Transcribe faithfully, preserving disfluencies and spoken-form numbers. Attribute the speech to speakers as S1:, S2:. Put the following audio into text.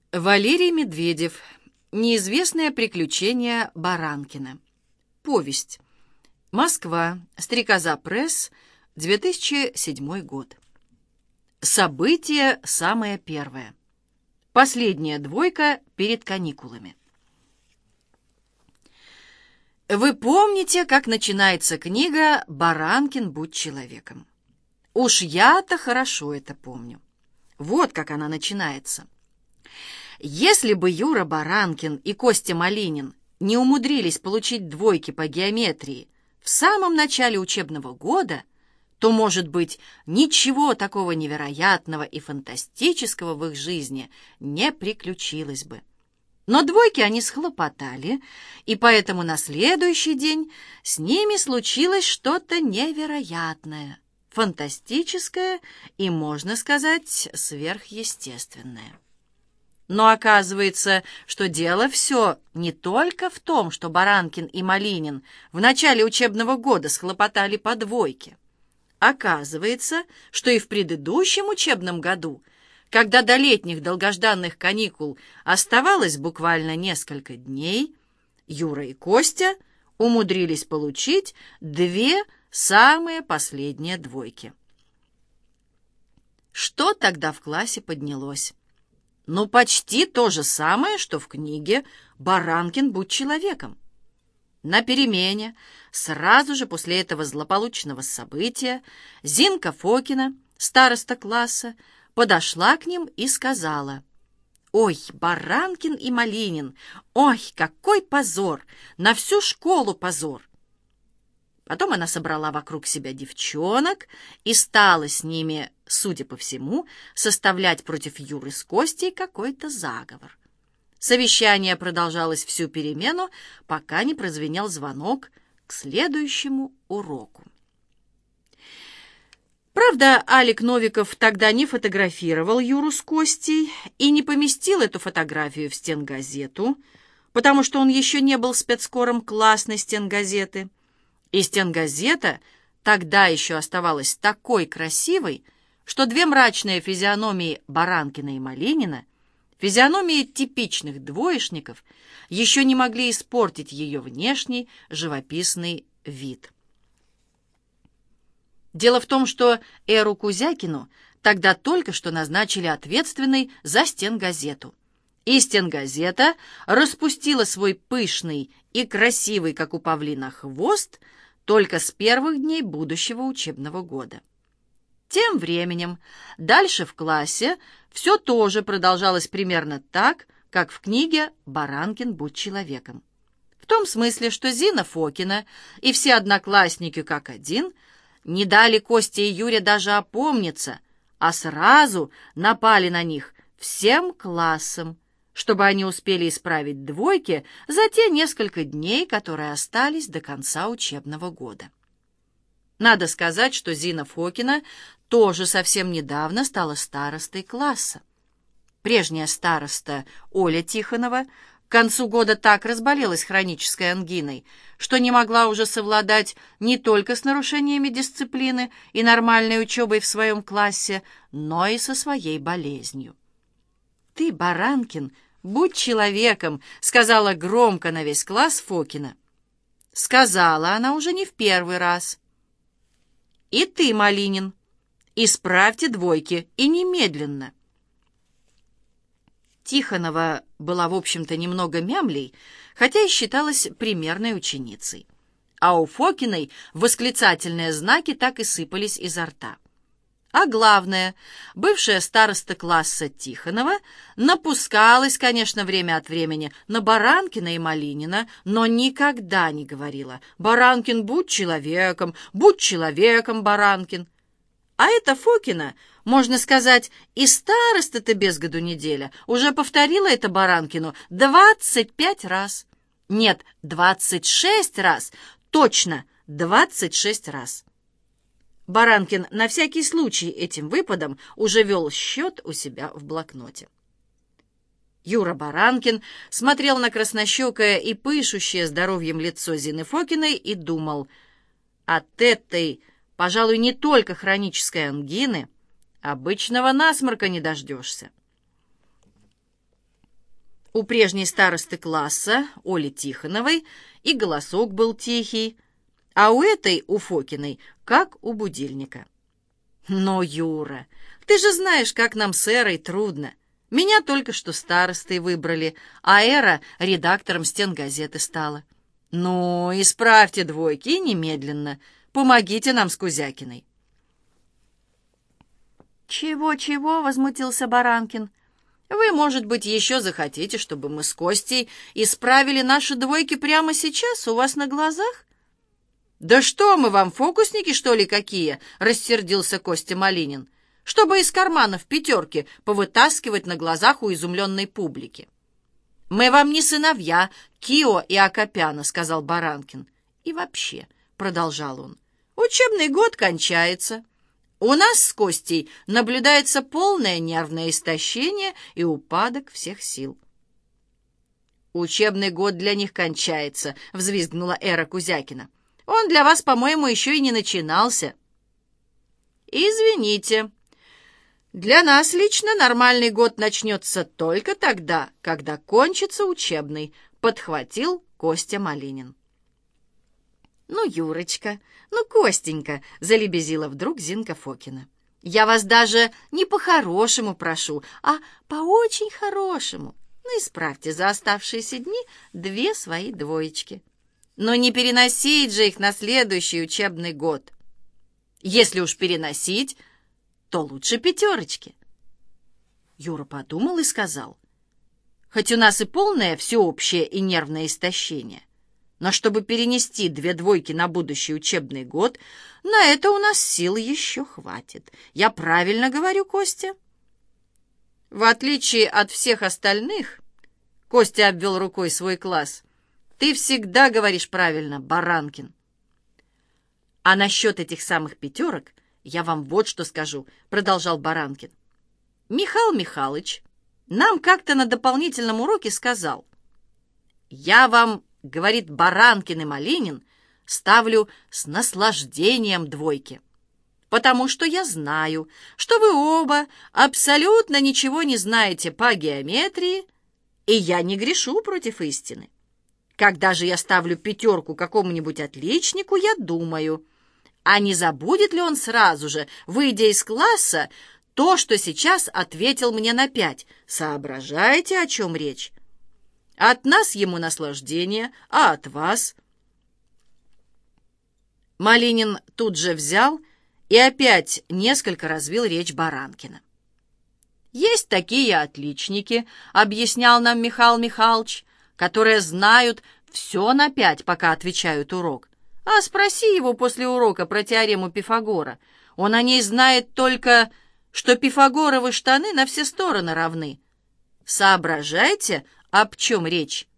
S1: Валерий Медведев. Неизвестное приключение Баранкина. Повесть. Москва. Стрекоза пресс. две тысячи седьмой год. Событие самое первое. Последняя двойка перед каникулами. Вы помните, как начинается книга «Баранкин, будь человеком»? Уж я-то хорошо это помню. Вот как она начинается. Если бы Юра Баранкин и Костя Малинин не умудрились получить двойки по геометрии в самом начале учебного года, то, может быть, ничего такого невероятного и фантастического в их жизни не приключилось бы. Но двойки они схлопотали, и поэтому на следующий день с ними случилось что-то невероятное, фантастическое и, можно сказать, сверхъестественное. Но оказывается, что дело все не только в том, что Баранкин и Малинин в начале учебного года схлопотали по двойке. Оказывается, что и в предыдущем учебном году, когда до летних долгожданных каникул оставалось буквально несколько дней, Юра и Костя умудрились получить две самые последние двойки. Что тогда в классе поднялось? Ну, почти то же самое, что в книге «Баранкин, будь человеком». На перемене, сразу же после этого злополучного события, Зинка Фокина, староста класса, подошла к ним и сказала: «Ой, Баранкин и Малинин, ой, какой позор! На всю школу позор!» Потом она собрала вокруг себя девчонок и стала с ними, судя по всему, составлять против Юры с Костей какой-то заговор. Совещание продолжалось всю перемену, пока не прозвенел звонок к следующему уроку. Правда, Алик Новиков тогда не фотографировал Юру с Костей и не поместил эту фотографию в стенгазету, потому что он еще не был спецкором классной стенгазеты. И стенгазета тогда еще оставалась такой красивой, что две мрачные физиономии Баранкина и Малинина, физиономии типичных двоечников, еще не могли испортить ее внешний живописный вид. Дело в том, что Эру Кузякину тогда только что назначили ответственной за стенгазету. И стенгазета распустила свой пышный и красивый, как у павлина, хвост только с первых дней будущего учебного года. Тем временем дальше в классе все тоже продолжалось примерно так, как в книге «Баранкин, будь человеком». В том смысле, что Зина Фокина и все одноклассники как один не дали Косте и Юре даже опомниться, а сразу напали на них всем классом, чтобы они успели исправить двойки за те несколько дней, которые остались до конца учебного года. Надо сказать, что Зина Фокина тоже совсем недавно стала старостой класса. Прежняя староста Оля Тихонова к концу года так разболелась хронической ангиной, что не могла уже совладать не только с нарушениями дисциплины и нормальной учебой в своем классе, но и со своей болезнью. «Ты, Баранкин, будь человеком», — сказала громко на весь класс Фокина. Сказала она уже не в первый раз. «И ты, Малинин, исправьте двойки, и немедленно». Тихонова была, в общем-то, немного мямлей, хотя и считалась примерной ученицей. А у Фокиной восклицательные знаки так и сыпались изо рта. А главное, бывшая староста класса Тихонова напускалась, конечно, время от времени на Баранкина и Малинина, но никогда не говорила: «Баранкин, будь человеком, будь человеком, Баранкин». А эта Фокина, можно сказать, и староста-то без году неделя, уже повторила это Баранкину двадцать пять раз. Нет, двадцать шесть раз, точно, двадцать шесть раз. Баранкин на всякий случай этим выпадом уже вел счет у себя в блокноте. Юра Баранкин смотрел на краснощекое и пышущее здоровьем лицо Зины Фокиной и думал: от этой, пожалуй, не только хронической ангины, обычного насморка не дождешься. У прежней старосты класса, Оли Тихоновой, и голосок был тихий, а у этой, у Фокиной, как у будильника. Но, Юра, ты же знаешь, как нам с Эрой трудно. Меня только что старостой выбрали, а Эра редактором стенгазеты стала. Ну, исправьте двойки и немедленно. Помогите нам с Кузякиной. «Чего-чего?» — возмутился Баранкин. «Вы, может быть, еще захотите, чтобы мы с Костей исправили наши двойки прямо сейчас, у вас на глазах?» «Да что мы вам, фокусники, что ли, какие?» — рассердился Костя Малинин. «Чтобы из карманов пятерки повытаскивать на глазах у изумленной публики». «Мы вам не сыновья Кио и Акопяна», — сказал Баранкин. «И вообще», — продолжал он, — «учебный год кончается. У нас с Костей наблюдается полное нервное истощение и упадок всех сил». «Учебный год для них кончается», — взвизгнула Эра Кузякина. «Он для вас, по-моему, еще и не начинался». «Извините. Для нас лично нормальный год начнется только тогда, когда кончится учебный», — подхватил Костя Малинин. «Ну, Юрочка, ну, Костенька», — залебезила вдруг Зинка Фокина. «Я вас даже не по-хорошему прошу, а по очень хорошему. Ну, исправьте за оставшиеся дни две свои двоечки. Но не переносить же их на следующий учебный год. Если уж переносить, то лучше пятерочки». Юра подумал и сказал: «Хоть у нас и полное всеобщее и нервное истощение, но чтобы перенести две двойки на будущий учебный год, на это у нас сил еще хватит. Я правильно говорю, Костя?» «В отличие от всех остальных», — Костя обвел рукой свой класс, — «ты всегда говоришь правильно, Баранкин». «А насчет этих самых пятерок я вам вот что скажу», — продолжал Баранкин. «Михаил Михайлович нам как-то на дополнительном уроке сказал: «Я вам, — говорит, — Баранкин и Малинин, ставлю с наслаждением двойки, потому что я знаю, что вы оба абсолютно ничего не знаете по геометрии, и я не грешу против истины. Когда же я ставлю пятерку какому-нибудь отличнику, я думаю, а не забудет ли он сразу же, выйдя из класса, то, что сейчас ответил мне на пять. Соображаете, о чем речь? От нас ему наслаждение, а от вас...» Малинин тут же взял и опять несколько развил речь Баранкина. «Есть такие отличники, — объяснял нам Михаил Михайлович, — которые знают все на пять, пока отвечают урок. А спроси его после урока про теорему Пифагора. Он о ней знает только, что пифагоровы штаны на все стороны равны. Соображаете, об чем речь?»